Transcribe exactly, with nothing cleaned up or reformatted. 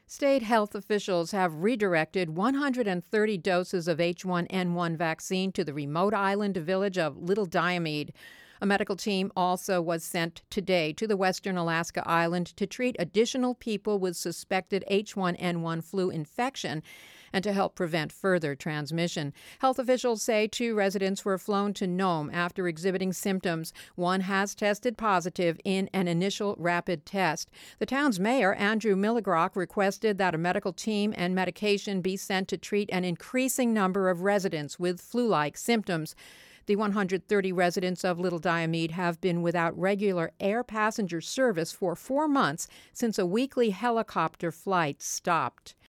State health officials have redirected one hundred thirty doses of H one N one vaccine to the remote island village of Little Diomede. A medical team also was sent today to the western Alaska island to treat additional people with suspected H one N one flu infection and to help prevent further transmission. Health officials say two residents were flown to Nome after exhibiting symptoms. One has tested positive in an initial rapid test. The town's mayor, Andrew Milligrock, requested that a medical team and medication be sent to treat an increasing number of residents with flu-like symptoms. The one hundred thirty residents of Little Diomede have been without regular air passenger service for four months since a weekly helicopter flight stopped.